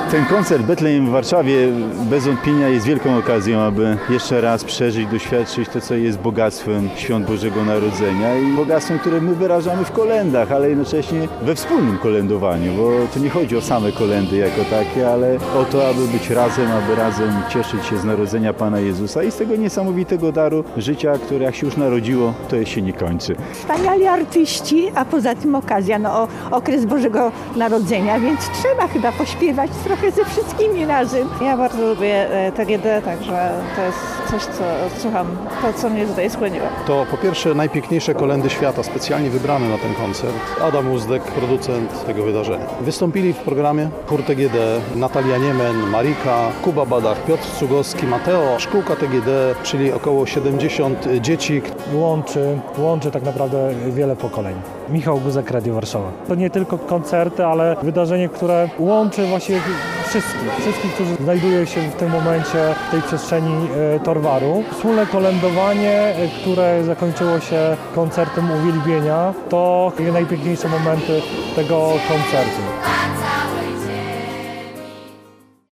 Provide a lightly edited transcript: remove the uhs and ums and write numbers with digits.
Ten koncert Betlejem w Warszawie bez wątpienia jest wielką okazją, aby jeszcze raz przeżyć, doświadczyć to, co jest bogactwem świąt Bożego Narodzenia i bogactwem, które my wyrażamy w kolendach, ale jednocześnie we wspólnym kolędowaniu, bo to nie chodzi o same kolendy jako takie, ale o to, aby być razem, aby razem cieszyć się z narodzenia Pana Jezusa i z tego niesamowitego daru życia, które jak się już narodziło, to się nie kończy. Wspaniali artyści, a poza tym okazja, o okres Bożego Narodzenia, więc trzeba chyba pośpiewać trochę ze wszystkimi razem. Ja bardzo lubię TGD, także to jest coś, co słucham, to co mnie tutaj skłoniło. To po pierwsze najpiękniejsze kolendy świata, specjalnie wybrane na ten koncert. Adam Uzdek, producent tego wydarzenia. Wystąpili w programie chór TGD, Natalia Niemen, Marika, Kuba Badach, Piotr Cugowski, Mateo, szkółka TGD, czyli około 70 dzieci. Łączy tak naprawdę wiele pokoleń. Michał Guzek, Radio Warszawa. To nie tylko koncerty, ale wydarzenie, które łączy właśnie wszystkich, którzy znajdują się w tym momencie w tej przestrzeni Torwaru. Wspólne kolędowanie, które zakończyło się koncertem uwielbienia, to najpiękniejsze momenty tego koncertu.